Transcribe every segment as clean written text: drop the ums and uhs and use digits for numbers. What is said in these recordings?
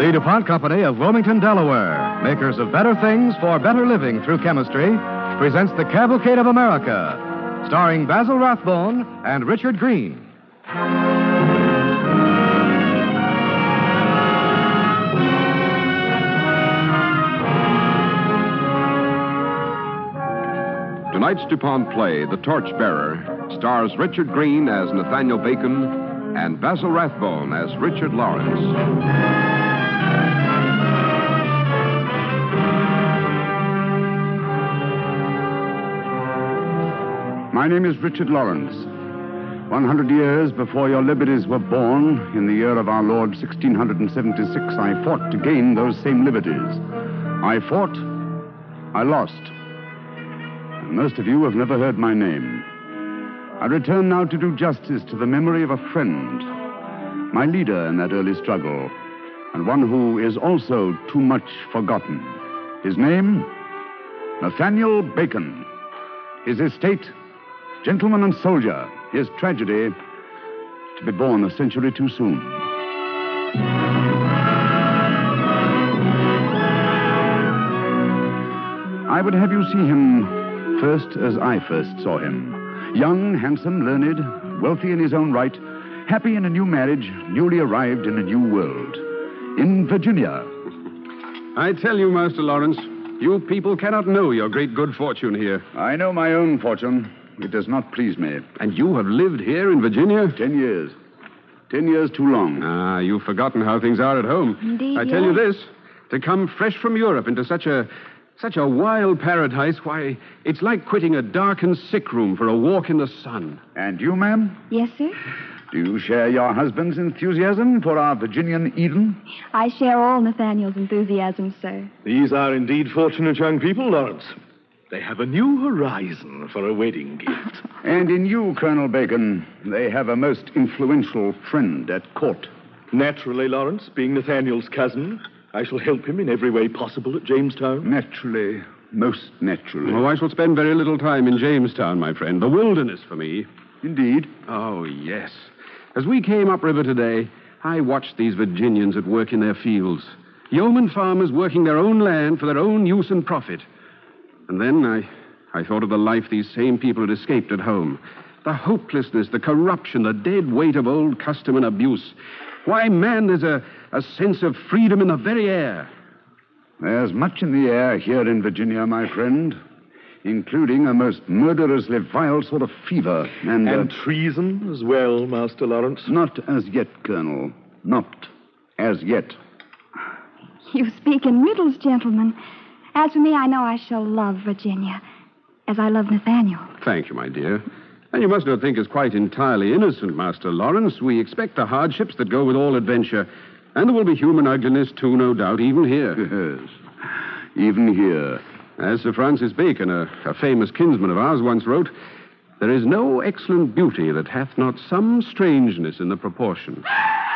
The DuPont Company of Wilmington, Delaware, makers of better things for better living through chemistry, presents The Cavalcade of America, starring Basil Rathbone and Richard Green. Tonight's DuPont play, The Torchbearer, stars Richard Green as Nathaniel Bacon and Basil Rathbone as Richard Lawrence. My name is Richard Lawrence. 100 years before your liberties were born, in the year of our Lord 1676, I fought to gain those same liberties. I fought, I lost. Most of you have never heard my name. I return now to do justice to the memory of a friend, my leader in that early struggle, and one who is also too much forgotten. His name, Nathaniel Bacon. His estate, gentleman and soldier. His tragedy, to be born a century too soon. I would have you see him first as I first saw him. Young, handsome, learned, wealthy in his own right, happy in a new marriage, newly arrived in a new world. In Virginia. I tell you, Master Lawrence, you people cannot know your great good fortune here. I know my own fortune. It does not please me. And you have lived here in Virginia? 10 years. 10 years too long. Ah, you've forgotten how things are at home. Indeed, I tell you this, to come fresh from Europe into such a wild paradise, why, it's like quitting a darkened sick room for a walk in the sun. And you, ma'am? Yes, sir? Do you share your husband's enthusiasm for our Virginian Eden? I share all Nathaniel's enthusiasm, sir. These are indeed fortunate young people, Lawrence. They have a new horizon for a wedding gift. And in you, Colonel Bacon, they have a most influential friend at court. Naturally, Lawrence, being Nathaniel's cousin, I shall help him in every way possible at Jamestown. Naturally, most naturally. Oh, I shall spend very little time in Jamestown, my friend. The wilderness for me. Indeed. Oh, yes. As we came upriver today, I watched these Virginians at work in their fields. Yeoman farmers working their own land for their own use and profit. And then I thought of the life these same people had escaped at home. The hopelessness, the corruption, the dead weight of old custom and abuse. Why, man, there's a sense of freedom in the very air. There's much in the air here in Virginia, my friend, including a most murderously vile sort of fever. And treason as well, Master Lawrence. Not as yet, Colonel. Not as yet. You speak in riddles, gentlemen. As for me, I know I shall love Virginia, as I love Nathaniel. Thank you, my dear. And you must not think us quite entirely innocent, Master Lawrence. We expect the hardships that go with all adventure. And there will be human ugliness, too, no doubt, even here. Yes, even here. As Sir Francis Bacon, a famous kinsman of ours, once wrote, there is no excellent beauty that hath not some strangeness in the proportion.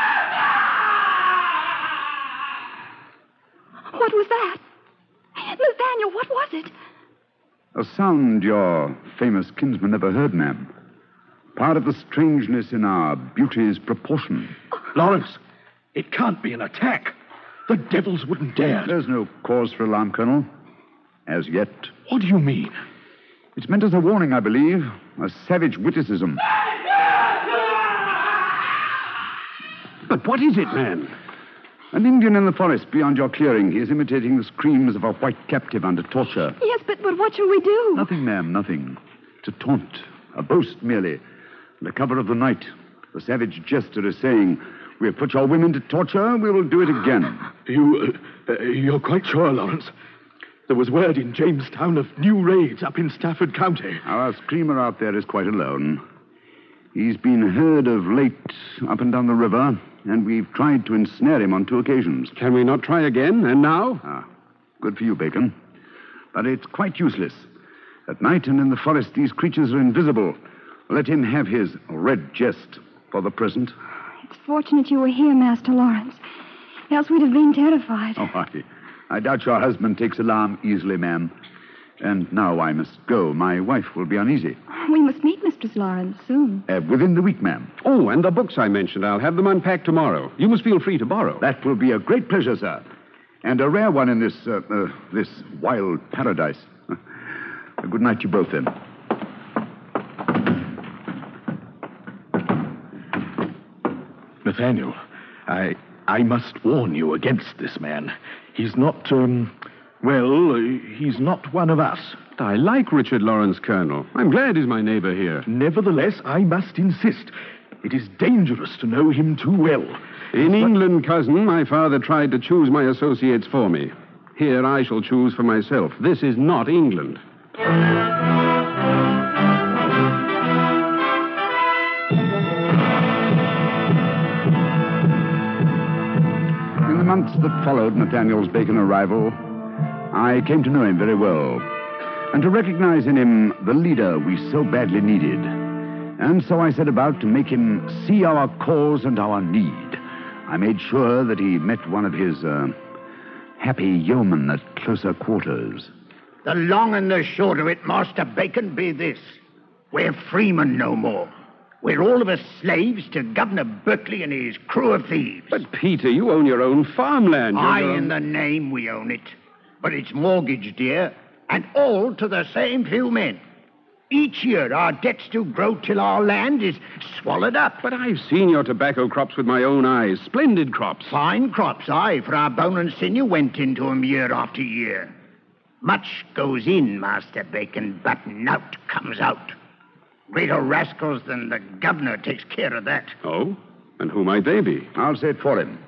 What was that? Nathaniel, what was it? A sound your famous kinsman never heard, ma'am. Part of the strangeness in our beauty's proportion. Lawrence, it can't be an attack. The devils wouldn't dare. There's no cause for alarm, Colonel. As yet. What do you mean? It's meant as a warning, I believe. A savage witticism. But what is it, man? An Indian in the forest beyond your clearing. He is imitating the screams of a white captive under torture. Yes, but what shall we do? Nothing, ma'am, nothing. It's a taunt, a boast merely. Under cover of the night, the savage jester is saying, we have put your women to torture, we will do it again. You're quite sure, Lawrence? There was word in Jamestown of new raids up in Stafford County. Our screamer out there is quite alone. He's been heard of late up and down the river, and we've tried to ensnare him on 2 occasions. Can we not try again, and now? Good for you, Bacon. But it's quite useless. At night and in the forest, these creatures are invisible. Let him have his red jest for the present. It's fortunate you were here, Master Lawrence. Else we'd have been terrified. Oh, I doubt your husband takes alarm easily, ma'am. And now I must go. My wife will be uneasy. We must meet Mistress Lawrence soon. Within the week, ma'am. Oh, and the books I mentioned, I'll have them unpacked tomorrow. You must feel free to borrow. That will be a great pleasure, sir. And a rare one in this wild paradise. Good night to you both, then. Nathaniel, I must warn you against this man. He's not, he's not one of us. I like Richard Lawrence, Colonel. I'm glad he's my neighbor here. Nevertheless, I must insist. It is dangerous to know him too well. In England, cousin, my father tried to choose my associates for me. Here I shall choose for myself. This is not England. In the months that followed Nathaniel's Bacon arrival, I came to know him very well, and to recognize in him the leader we so badly needed. And so I set about to make him see our cause and our need. I made sure that he met one of his happy yeomen at closer quarters. The long and the short of it, Master Bacon, be this. We're freemen no more. We're all of us slaves to Governor Berkeley and his crew of thieves. But, Peter, you own your own farmland. In the name we own it. But it's mortgaged, dear, and all to the same few men. Each year our debts do grow till our land is swallowed up. But I've seen your tobacco crops with my own eyes. Splendid crops. Fine crops, aye, for our bone and sinew went into 'em year after year. Much goes in, Master Bacon, but naught comes out. Greater rascals than the governor takes care of that. Oh? And who might they be? I'll say it for him.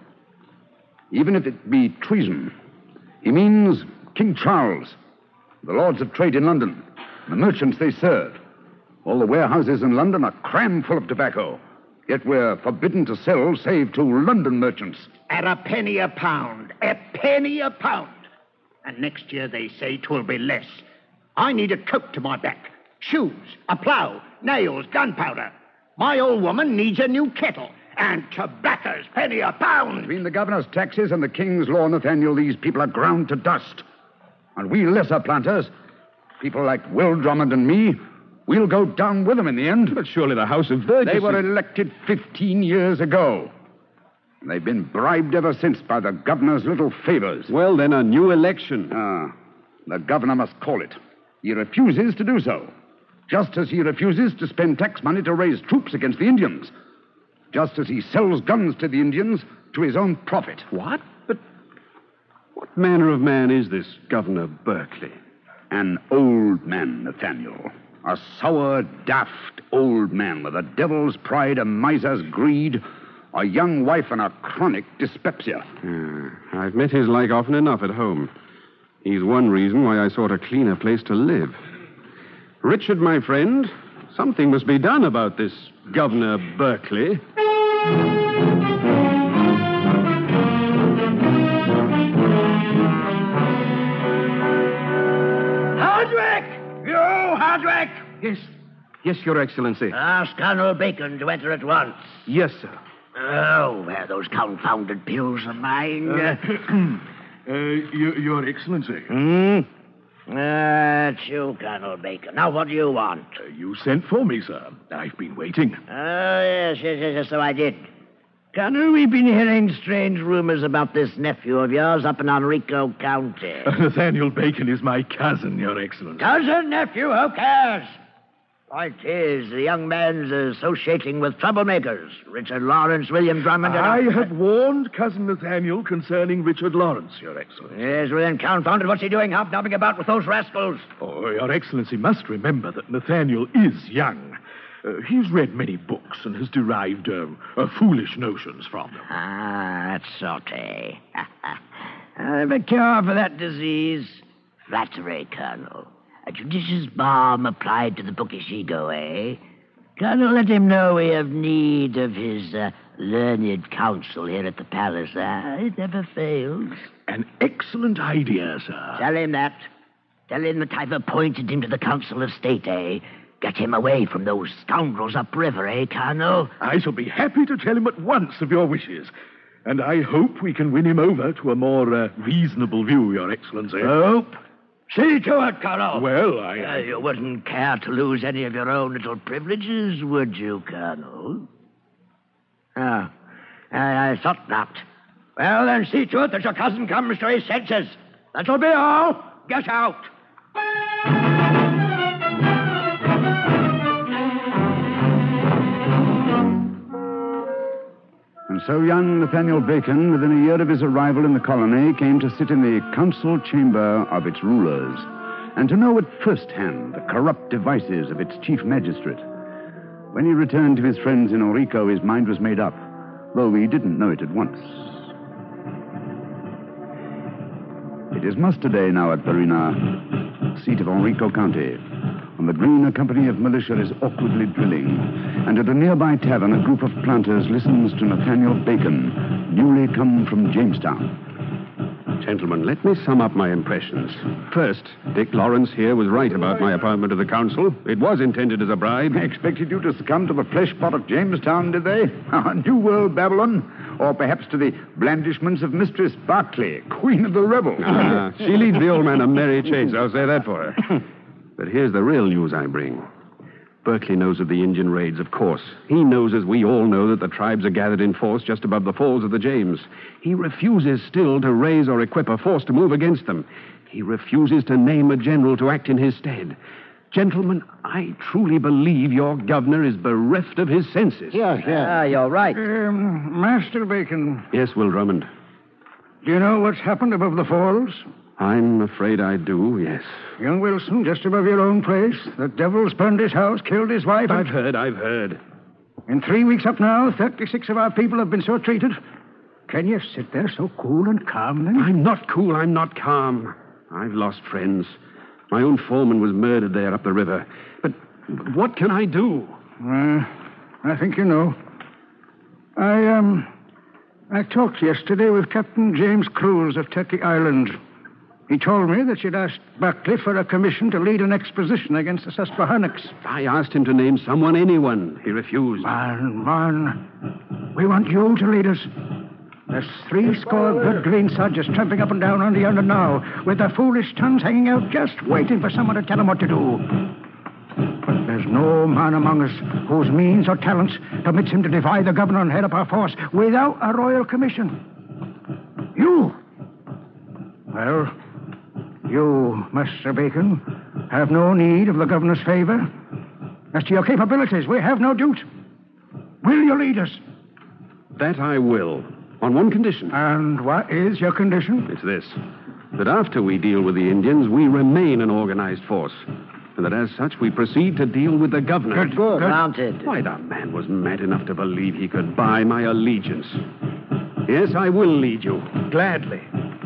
Even if it be treason, he means King Charles, the Lords of Trade in London, the merchants they serve. All the warehouses in London are crammed full of tobacco, yet we're forbidden to sell save to London merchants. At a penny a pound. A penny a pound. And next year they say 'twill be less. I need a coat to my back, shoes, a plough, nails, gunpowder. My old woman needs a new kettle, and tobacco's penny a pound. Between the governor's taxes and the king's law, Nathaniel, these people are ground to dust. And we lesser planters, people like Will Drummond and me, we'll go down with them in the end. But surely the House of Burgesses... They were elected 15 years ago. They've been bribed ever since by the governor's little favors. Well, then, a new election. The governor must call it. He refuses to do so. Just as he refuses to spend tax money to raise troops against the Indians. Just as he sells guns to the Indians to his own profit. What? But what manner of man is this Governor Berkeley? An old man, Nathaniel. A sour, daft old man with a devil's pride, a miser's greed, a young wife, and a chronic dyspepsia. I've met his like often enough at home. He's one reason why I sought a cleaner place to live. Richard, my friend, something must be done about this Governor Berkeley. Hardwick! You, Hardwick! Yes, Your Excellency. Ask Colonel Bacon to enter at once. Yes, sir. Oh, where are those confounded pills of mine? Your Excellency. It's you, Colonel Bacon. Now, what do you want? You sent for me, sir. I've been waiting. Oh, yes, so I did. Colonel, we've been hearing strange rumors about this nephew of yours up in Enrico County. Nathaniel Bacon is my cousin, Your Excellency. Cousin, nephew, who cares? Point is, the young man's associating with troublemakers. Richard Lawrence, William Drummond, and... I had warned Cousin Nathaniel concerning Richard Lawrence, Your Excellency. Yes, well then, confounded, what's he doing hobnobbing about with those rascals? Oh, Your Excellency must remember that Nathaniel is young. He's read many books and has derived foolish notions from them. That's sorty. The cure for that disease? Flattery, Colonel. A judicious balm applied to the bookish ego, eh? Colonel, let him know we have need of his learned counsel here at the palace. It never fails. An excellent idea, sir. Tell him that. Tell him that I've appointed him to the Council of State, eh? Get him away from those scoundrels upriver, eh, Colonel? I shall be happy to tell him at once of your wishes. And I hope we can win him over to a more reasonable view, Your Excellency. Hope? See to it, Colonel. Well, I... You wouldn't care to lose any of your own little privileges, would you, Colonel? Oh, I thought not. Well, then see to it that your cousin comes to his senses. That'll be all. Get out. And so young Nathaniel Bacon, within a year of his arrival in the colony, came to sit in the council chamber of its rulers, and to know at first hand the corrupt devices of its chief magistrate. When he returned to his friends in Orico, his mind was made up, though he didn't know it at once. It is muster day now at Verina, seat of Enrico County. On the green, a company of militia is awkwardly drilling, and at a nearby tavern, a group of planters listens to Nathaniel Bacon, newly come from Jamestown. Gentlemen, let me sum up my impressions. First, Dick Lawrence here was right about my appointment to the council. It was intended as a bribe. They expected you to succumb to the flesh pot of Jamestown, did they? New World Babylon? Or perhaps to the blandishments of Mistress Barclay, Queen of the Rebels? She leads the old man a merry chase, I'll say that for her. But here's the real news I bring. Berkeley knows of the Indian raids, of course. He knows, as we all know, that the tribes are gathered in force just above the falls of the James. He refuses still to raise or equip a force to move against them. He refuses to name a general to act in his stead. Gentlemen, I truly believe your governor is bereft of his senses. Yeah, you're right. Master Bacon, Yes, Will Drummond. do you know what's happened above the falls? I'm afraid I do, yes. Young Wilson, just above your own place, the devil's burned his house, killed his wife. I've heard. In 3 weeks up now, 36 of our people have been so treated. Can you sit there so cool and calm, then? I'm not cool, I'm not calm. I've lost friends. My own foreman was murdered there up the river. But what can I do? I think you know. I talked yesterday with Captain James Cruise of Turkey Island. He told me that you'd asked Buckley for a commission to lead an expedition against the Susquehannocks. I asked him to name someone, anyone. He refused. Man, we want you to lead us. There's 70 good green sodgers tramping up and down on the yonder now, with their foolish tongues hanging out, just waiting for someone to tell them what to do. But there's no man among us whose means or talents permits him to defy the governor and head up our force without a royal commission. You! Well, you, Master Bacon, have no need of the governor's favor. As to your capabilities, we have no doubt. Will you lead us? That I will, on one condition. And what is your condition? It's this, that after we deal with the Indians, we remain an organized force. And that as such, we proceed to deal with the governor. Good. Mounted. Why, the man was mad enough to believe he could buy my allegiance. Yes, I will lead you, gladly.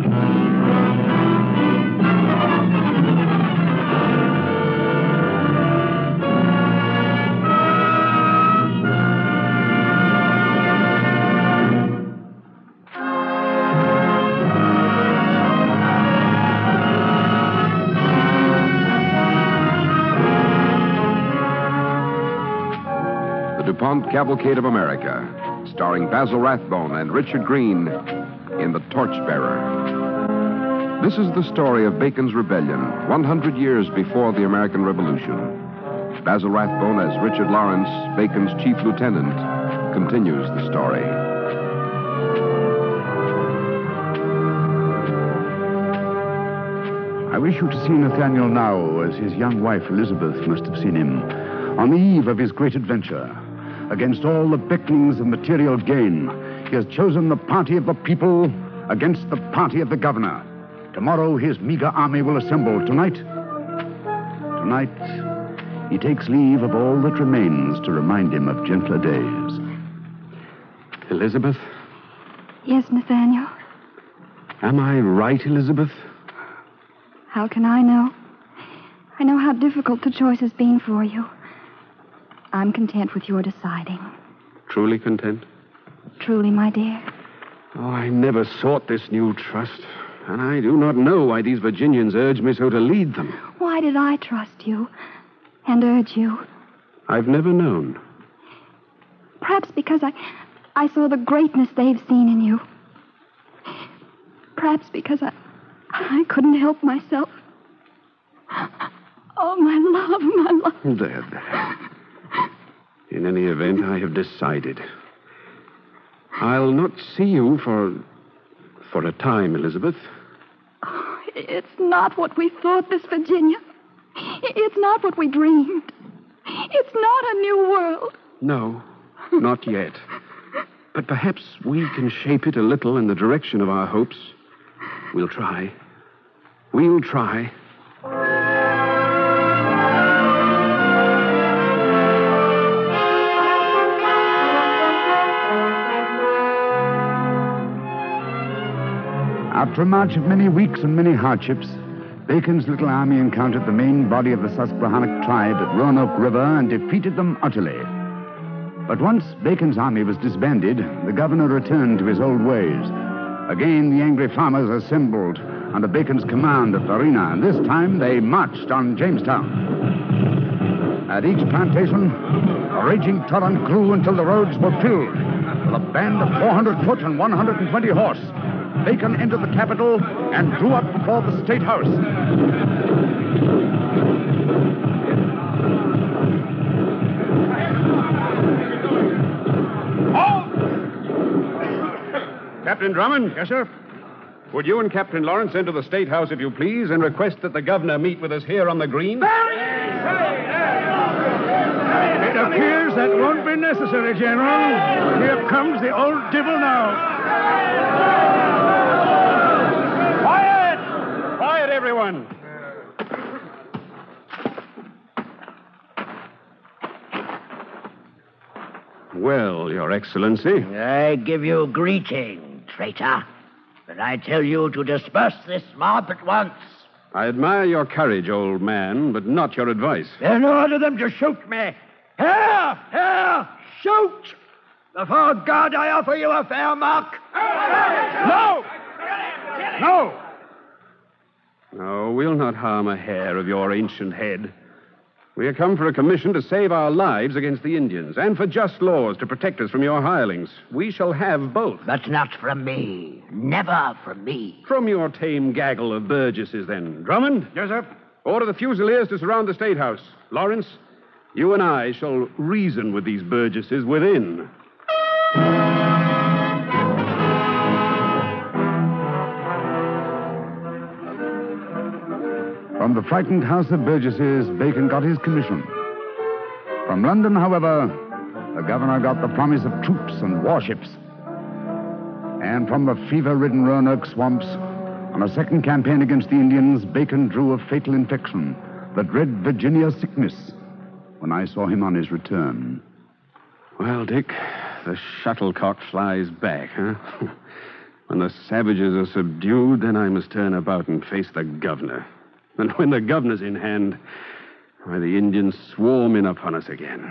DuPont Cavalcade of America, starring Basil Rathbone and Richard Green in The Torchbearer. This is the story of Bacon's Rebellion, 100 years before the American Revolution. Basil Rathbone as Richard Lawrence, Bacon's chief lieutenant, continues the story. I wish you to see Nathaniel now as his young wife Elizabeth must have seen him, on the eve of his great adventure. Against all the beckonings of material gain, he has chosen the party of the people against the party of the governor. Tomorrow his meager army will assemble. Tonight, he takes leave of all that remains to remind him of gentler days. Elizabeth? Yes, Nathaniel. Am I right, Elizabeth? How can I know? I know how difficult the choice has been for you. I'm content with your deciding. Truly content? Truly, my dear. Oh, I never sought this new trust, and I do not know why these Virginians urge me so to lead them. Why did I trust you and urge you? I've never known. Perhaps because I saw the greatness they've seen in you. Perhaps because I couldn't help myself. Oh, my love, my love. There. In any event, I have decided. I'll not see you for a time, Elizabeth. Oh, it's not what we thought, Miss Virginia. It's not what we dreamed. It's not a new world. No, not yet. But perhaps we can shape it a little in the direction of our hopes. We'll try. We'll try. After a march of many weeks and many hardships, Bacon's little army encountered the main body of the Susquehannock tribe at Roanoke River and defeated them utterly. But once Bacon's army was disbanded, the governor returned to his old ways. Again, the angry farmers assembled under Bacon's command at Varina, and this time they marched on Jamestown. At each plantation, a raging torrent grew until the roads were filled with a band of 400 foot and 120 horse. Bacon entered the capital and drew up before the State House. Captain Drummond? Yes, sir? Would you and Captain Lawrence enter the State House, if you please, and request that the governor meet with us here on the green? It appears that won't be necessary, General. Here comes the old devil now. Quiet! Quiet, everyone. Well, Your Excellency. I give you greeting, traitor. But I tell you to disperse this mob at once. I admire your courage, old man, but not your advice. Then order them to shoot me. Here! Here! Shoot! Before God, I offer you a fair mark. No! No! No, we'll not harm a hair of your ancient head. We have come for a commission to save our lives against the Indians and for just laws to protect us from your hirelings. We shall have both. But not from me. Never from me. From your tame gaggle of burgesses, then. Drummond? Yes, sir. Order the Fusiliers to surround the State House. Lawrence, you and I shall reason with these burgesses within. From the frightened House of Burgesses, Bacon got his commission. From London, however, the governor got the promise of troops and warships. And from the fever-ridden Roanoke swamps, on a second campaign against the Indians, Bacon drew a fatal infection, the dread Virginia sickness, when I saw him on his return. Well, Dick, the shuttlecock flies back, huh? When the savages are subdued, then I must turn about and face the governor. And when the governor's in hand, why, the Indians swarm in upon us again.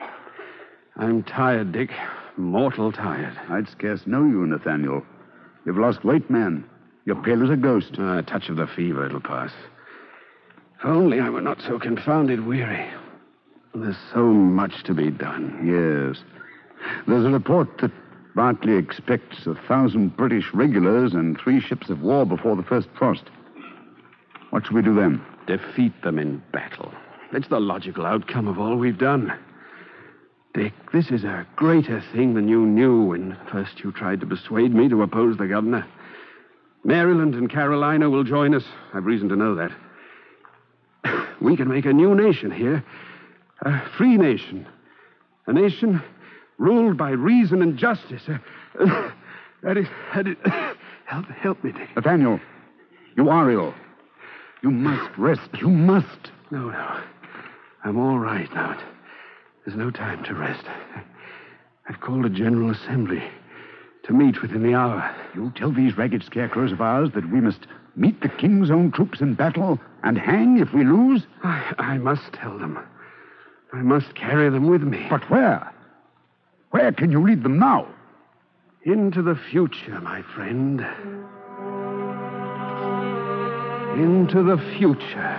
I'm tired, Dick. Mortal tired. I'd scarce know you, Nathaniel. You've lost weight, man. You're pale as a ghost. A touch of the fever, it'll pass. If only I were not so confounded weary. There's so much to be done. Yes. There's a report that Bartley expects 1,000 British regulars and 3 ships of war before the first frost. What shall we do then? Defeat them in battle. It's the logical outcome of all we've done. Dick, this is a greater thing than you knew when first you tried to persuade me to oppose the governor. Maryland and Carolina will join us. I've reason to know that. We can make a new nation here. A free nation. A nation ruled by reason and justice. That is... Help me, Dick. Nathaniel, you are ill. You must rest. You must. No. I'm all right now. There's no time to rest. I've called a general assembly to meet within the hour. You tell these ragged scarecrows of ours that we must meet the king's own troops in battle and hang if we lose? I must tell them. I must carry them with me. But where? Where can you lead them now? Into the future, my friend. Into the future.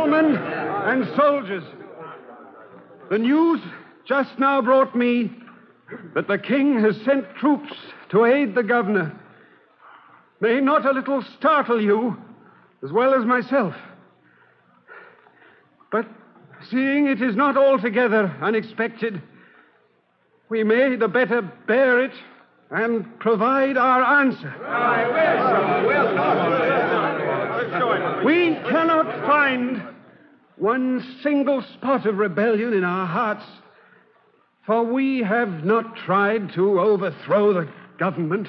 Gentlemen and soldiers, the news just now brought me that the king has sent troops to aid the governor. May not a little startle you, as well as myself. But seeing it is not altogether unexpected, we may the better bear it and provide our answer. We cannot find one single spot of rebellion in our hearts, for we have not tried to overthrow the government.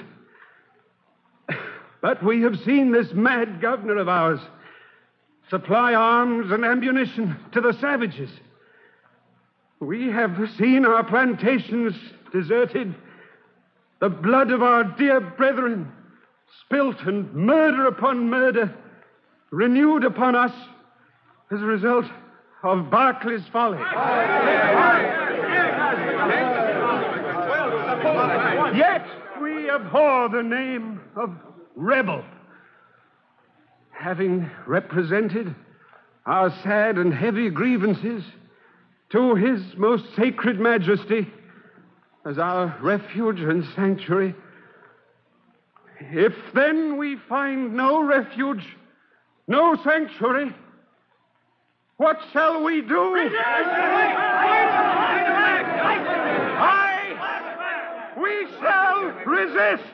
But we have seen this mad governor of ours supply arms and ammunition to the savages. We have seen our plantations deserted, the blood of our dear brethren spilt, and murder upon murder renewed upon us as a result of Berkeley's folly. Yet we abhor the name of rebel. Having represented our sad and heavy grievances to His most sacred majesty as our refuge and sanctuary, if then we find no refuge, no sanctuary, what shall we do? We shall resist.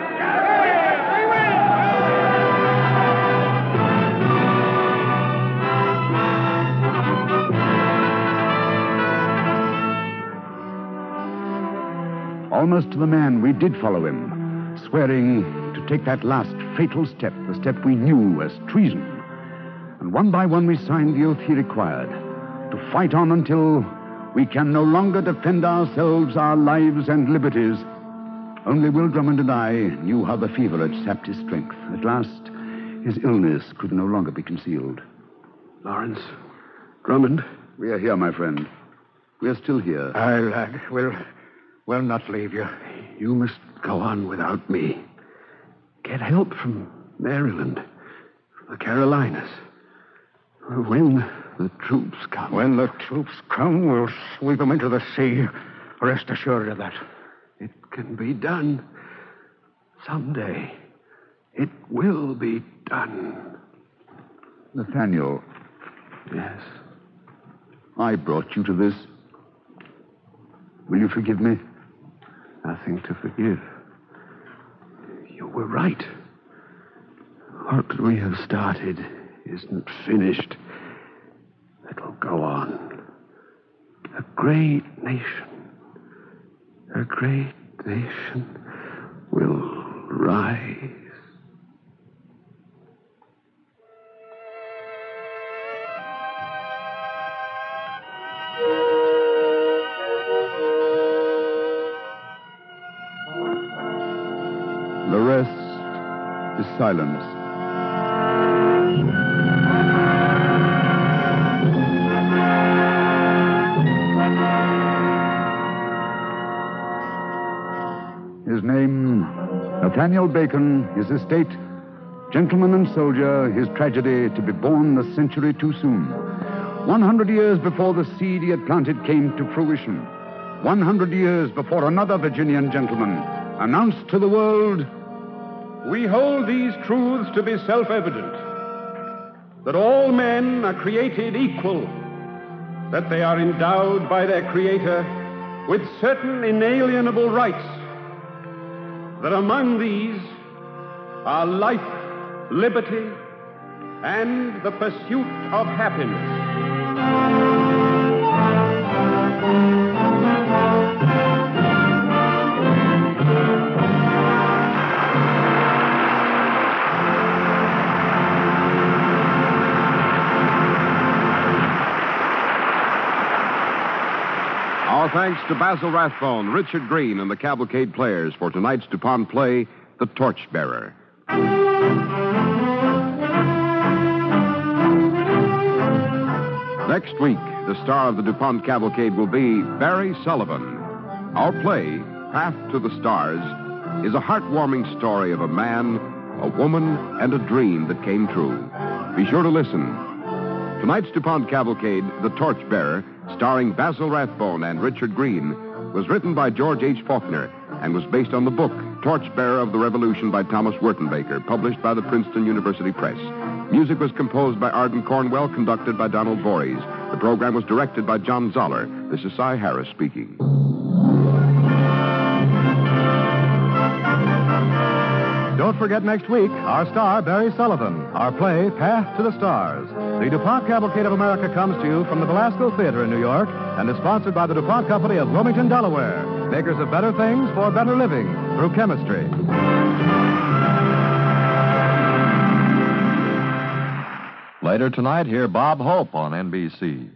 Almost to the man, we did follow him, swearing to take that last fatal step, the step we knew as treason. And one by one we signed the oath he required, to fight on until we can no longer defend ourselves, our lives, and liberties. Only Will Drummond and I knew how the fever had sapped his strength. At last, his illness could no longer be concealed. Lawrence, Drummond. We are here, my friend. We are still here. Aye, lad. We'll not leave you. You must go on without me. Get help from Maryland, from the Carolinas. When the troops come. When the troops come, we'll sweep them into the sea. Rest assured of that. It can be done. Someday. It will be done. Nathaniel. Yes. I brought you to this. Will you forgive me? Nothing to forgive. You were right. What we have started isn't finished. It'll go on. A great nation will rise. The rest is silence. His name, Nathaniel Bacon, his estate, gentleman and soldier, his tragedy to be born a century too soon. 100 years before the seed he had planted came to fruition. 100 years before another Virginian gentleman announced to the world, We hold these truths to be self-evident, that all men are created equal, that they are endowed by their Creator with certain inalienable rights, that among these are life, liberty, and the pursuit of happiness. Our thanks to Basil Rathbone, Richard Green, and the Cavalcade Players for tonight's DuPont play, The Torchbearer. Next week, the star of the DuPont Cavalcade will be Barry Sullivan. Our play, Path to the Stars, is a heartwarming story of a man, a woman, and a dream that came true. Be sure to listen. Tonight's DuPont Cavalcade, The Torchbearer, starring Basil Rathbone and Richard Green, was written by George H. Faulkner and was based on the book Torchbearer of the Revolution by Thomas Wertenbaker, published by the Princeton University Press. Music was composed by Arden Cornwell, conducted by Donald Voorhees. The program was directed by John Zoller. This is Cy Harris speaking. Don't forget next week, our star, Barry Sullivan, our play, Path to the Stars. The DuPont Cavalcade of America comes to you from the Belasco Theater in New York and is sponsored by the DuPont Company of Wilmington, Delaware, makers of better things for better living through chemistry. Later tonight, hear Bob Hope on NBC.